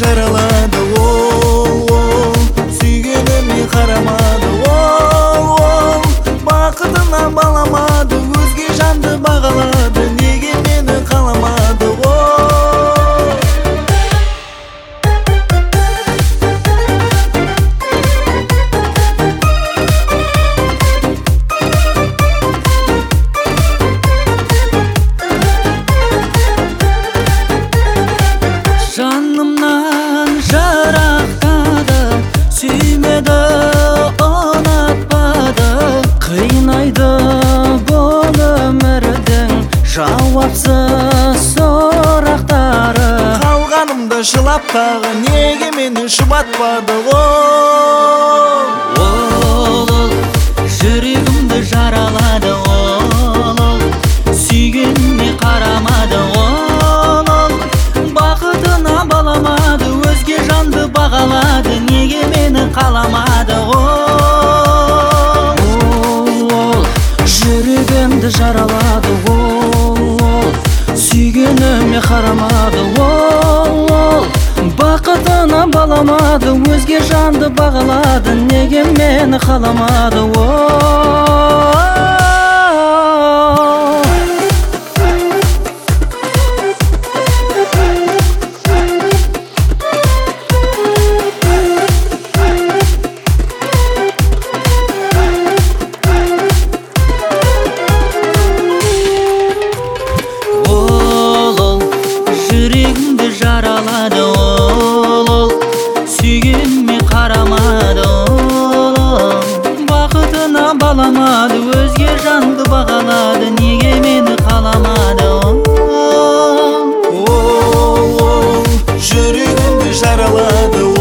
жаралады, ол сүйгеніме қарамады, ол бақытына баламады, өзге жанды бағалады, неге мені қаламады, жанымнан жарақтады, сүймеді, ұнатпады, қинайды бұл өмірдің жауапсыз сұрақтары. қалғанымда жылап тағы, неге мені жұбатпады, ол жүрегімді жаралады, ол сүйгеніне қарамады, ол бақытына баламады, өзге жанды бағалады, неге мені қаламады, ол жүрегімді жаралады, ол сүйгеніме қарамады, ол бақытына баламады, өзге жанды бағалады, неге мені қаламады, жүрегімді жаралады, ол сүйгеніме қарамады, бақытына баламады, өзге жанды бағалады, неге мені қаламады, жүрегімді жаралады,